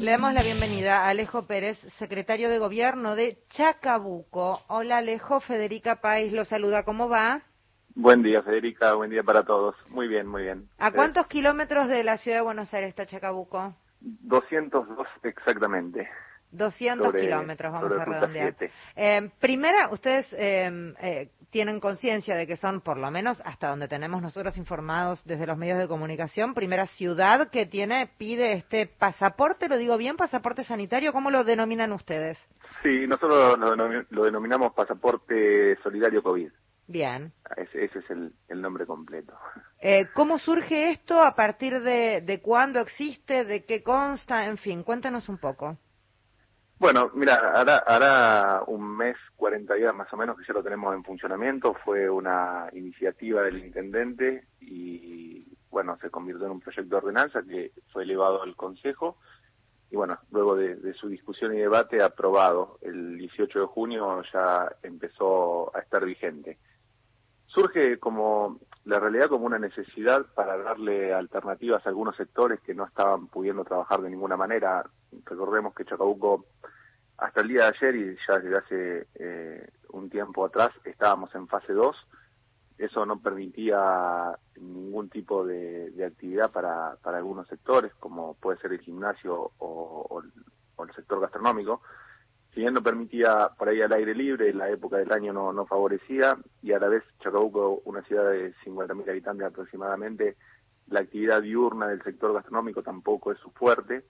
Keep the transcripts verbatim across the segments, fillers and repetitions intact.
Le damos la bienvenida a Alejo Pérez, secretario de Gobierno de Chacabuco. Hola Alejo, Federica País lo saluda, ¿cómo va? Buen día, Federica, buen día para todos. Muy bien, muy bien. ¿A ¿Ustedes? cuántos kilómetros de la ciudad de Buenos Aires está Chacabuco? doscientos dos exactamente. doscientos sobre, kilómetros, vamos sobre a ruta redondear. siete. Eh, primera, ustedes eh, eh, tienen conciencia de que son, por lo menos hasta donde tenemos nosotros informados desde los medios de comunicación, primera ciudad que tiene, pide este pasaporte, lo digo bien, pasaporte sanitario, ¿cómo lo denominan ustedes? Sí, nosotros lo, denomi- lo denominamos pasaporte solidario COVID. Bien. Ese, ese es el, el nombre completo. Eh, ¿Cómo surge esto? ¿A partir de, de cuándo existe? ¿De qué consta? En fin, cuéntanos un poco. Bueno, mira, hará, hará un mes, cuarenta días más o menos que ya lo tenemos en funcionamiento. Fue una iniciativa del intendente y, bueno, se convirtió en un proyecto de ordenanza que fue elevado al Consejo. Y bueno, luego de, de su discusión y debate, aprobado. El dieciocho de junio ya empezó a estar vigente. Surge como la realidad como una necesidad para darle alternativas a algunos sectores que no estaban pudiendo trabajar de ninguna manera. Recordemos que Chacabuco, hasta el día de ayer y ya desde hace eh, un tiempo atrás, estábamos en fase dos. Eso no permitía ningún tipo de, de actividad para, para algunos sectores, como puede ser el gimnasio o, o, o el sector gastronómico. Si bien no permitía por ahí al aire libre, la época del año no, no favorecía, y a la vez Chacabuco, una ciudad de cincuenta mil habitantes aproximadamente, la actividad diurna del sector gastronómico tampoco es su fuerte.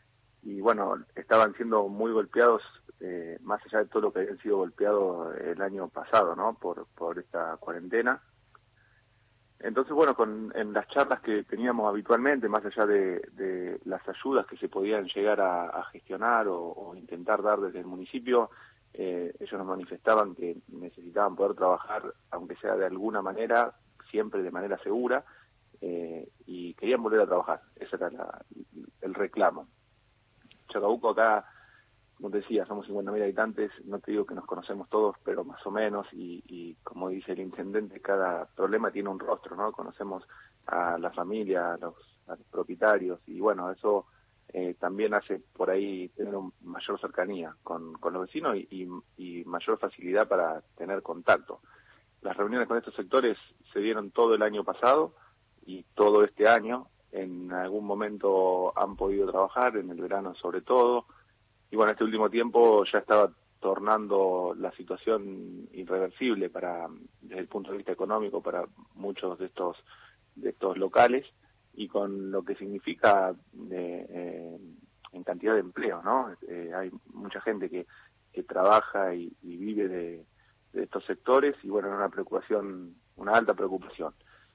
Y bueno, estaban siendo muy golpeados, eh, más allá de todo lo que habían sido golpeados el año pasado, ¿no? Por, por esta cuarentena. Entonces, bueno, con, en las charlas que teníamos habitualmente, más allá de, de las ayudas que se podían llegar a, a gestionar o, o intentar dar desde el municipio, eh, ellos nos manifestaban que necesitaban poder trabajar, aunque sea de alguna manera, siempre de manera segura, eh, y querían volver a trabajar. Ese era la, el reclamo. Chacabuco acá, como te decía, somos cincuenta mil habitantes, no te digo que nos conocemos todos, pero más o menos, y, y como dice el intendente, cada problema tiene un rostro, ¿no? Conocemos a la familia, a los, a los propietarios, y bueno, eso eh, también hace por ahí tener una mayor cercanía con, con los vecinos y, y, y mayor facilidad para tener contacto. Las reuniones con estos sectores se dieron todo el año pasado y todo este año. En algún momento han podido trabajar, en el verano sobre todo. Y bueno, este último tiempo ya estaba tornando la situación irreversible para, desde el punto de vista económico, para muchos de estos de estos locales, y con lo que significa de, eh, en cantidad de empleo, ¿no? Eh, hay mucha gente que, que trabaja y, y vive de, de estos sectores, y bueno, una preocupación, una alta preocupación.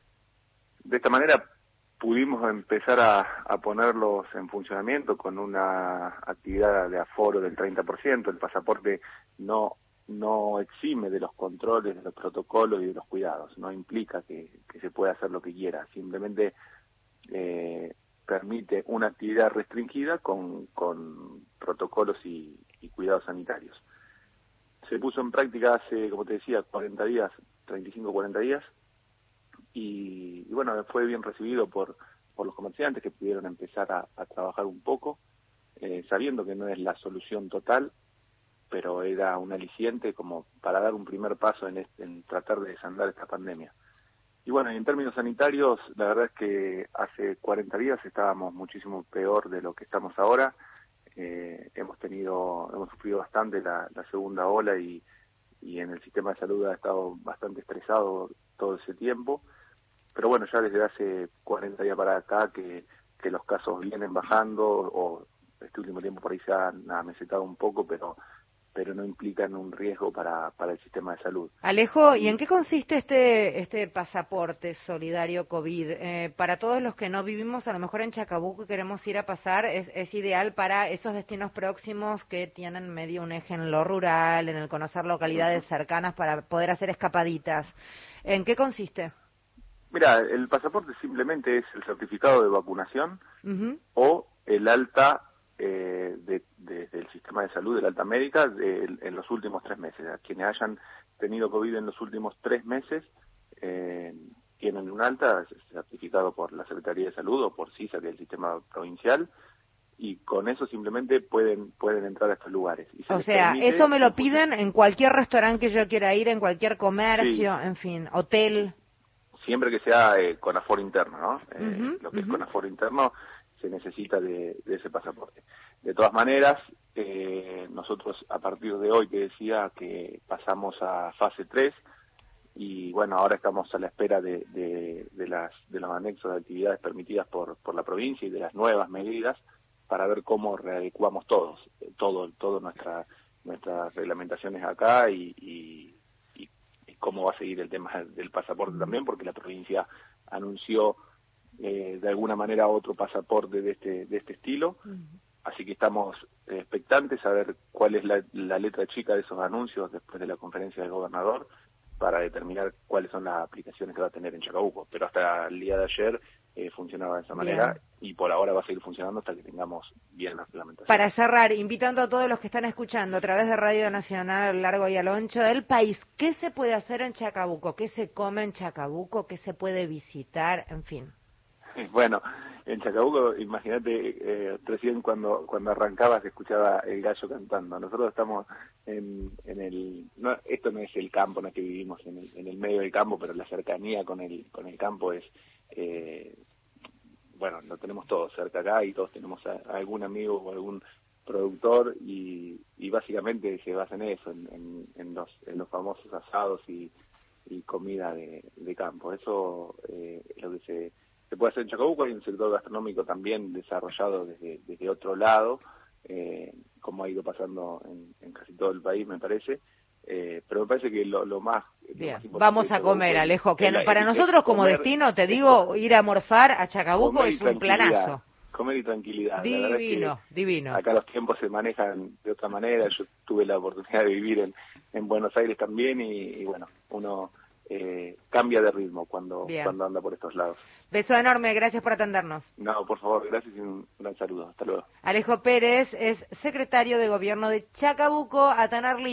De esta manera pudimos empezar a, a ponerlos en funcionamiento con una actividad de aforo del treinta por ciento. El pasaporte no no exime de los controles, de los protocolos y de los cuidados. No implica que, que se pueda hacer lo que quiera. Simplemente eh, permite una actividad restringida con, con protocolos y, y cuidados sanitarios. Se puso en práctica hace, como te decía, cuarenta días, treinta y cinco, cuarenta días. Y, y bueno, fue bien recibido por, por los comerciantes que pudieron empezar a, a trabajar un poco, eh, sabiendo que no es la solución total, pero era un aliciente como para dar un primer paso en, este, en tratar de desandar esta pandemia. Y bueno, en términos sanitarios, la verdad es que hace cuarenta días estábamos muchísimo peor de lo que estamos ahora. Eh, hemos tenido, hemos sufrido bastante la, la segunda ola y, y en el sistema de salud ha estado bastante estresado todo ese tiempo. Pero bueno, ya desde hace cuarenta días para acá que, que los casos vienen bajando, o este último tiempo por ahí se han amesetado un poco, pero pero no implican un riesgo para, para el sistema de salud. Alejo, ¿y en Y, qué consiste este este pasaporte solidario COVID? Eh, para todos los que no vivimos, a lo mejor en Chacabuco y queremos ir a pasar, es, es ideal para esos destinos próximos que tienen medio un eje en lo rural, en el conocer localidades uh-huh. cercanas para poder hacer escapaditas. ¿En qué consiste? Mira, el pasaporte simplemente es el certificado de vacunación Uh-huh. o el alta eh, de, de, del sistema de salud, del alta médica, de, en los últimos tres meses. A quienes hayan tenido COVID en los últimos tres meses eh, tienen un alta certificado por la Secretaría de Salud o por CISA, que es el sistema provincial, y con eso simplemente pueden pueden entrar a estos lugares. Y o sea, eso me lo piden en cualquier restaurante que yo quiera ir, en cualquier comercio, sí. En fin, hotel. Siempre que sea eh, con aforo interno, ¿no? Eh, uh-huh, lo que uh-huh. es con aforo interno se necesita de, de ese pasaporte. De todas maneras, eh, nosotros a partir de hoy, te decía que pasamos a fase tres, y bueno, ahora estamos a la espera de, de, de, las, de los anexos de actividades permitidas por, por la provincia y de las nuevas medidas para ver cómo readecuamos todos, todo, todo nuestra, nuestras reglamentaciones acá y, y, y, y cómo va a seguir el tema del pasaporte también, porque la provincia anunció eh, de alguna manera otro pasaporte de este, de este estilo, así que estamos eh, expectantes a ver cuál es la, la letra chica de esos anuncios después de la conferencia del gobernador, para determinar cuáles son las aplicaciones que va a tener en Chacabuco. Pero hasta el día de ayer eh, funcionaba de esa manera bien. Y por ahora va a seguir funcionando hasta que tengamos bien la reglamentación. Para cerrar, invitando a todos los que están escuchando a través de Radio Nacional a lo largo y a lo ancho del país, ¿qué se puede hacer en Chacabuco? ¿Qué se come en Chacabuco? ¿Qué se puede visitar? En fin. Bueno, en Chacabuco, imagínate, eh, recién cuando cuando arrancabas escuchaba el gallo cantando. Nosotros estamos en, en el... No, esto no es el campo, no es que vivimos en el, en el medio del campo, pero la cercanía con el con el campo es... Eh, bueno, lo tenemos todos cerca acá y todos tenemos a, a algún amigo o algún productor y, y básicamente se basa en eso, en, en, en, los, en los famosos asados y, y comida de, de campo. Eso eh, es lo que se... Se puede hacer en Chacabuco, hay un sector gastronómico también desarrollado desde, desde otro lado, eh, como ha ido pasando en, en casi todo el país, me parece, eh, pero me parece que lo, lo, más, Bien. lo más importante... Vamos a comer, Alejo, que la, para es, nosotros es como comer, destino, te digo, co ir a morfar a Chacabuco es un planazo. Comer y tranquilidad. Divino, la verdad es que divino. Acá los tiempos se manejan de otra manera, yo tuve la oportunidad de vivir en, en Buenos Aires también y, y bueno, uno... Eh, cambia de ritmo cuando, cuando anda por estos lados. Beso enorme, gracias por atendernos. No, por favor, gracias y un gran saludo. Hasta luego. Alejo Pérez es secretario de Gobierno de Chacabuco. A tener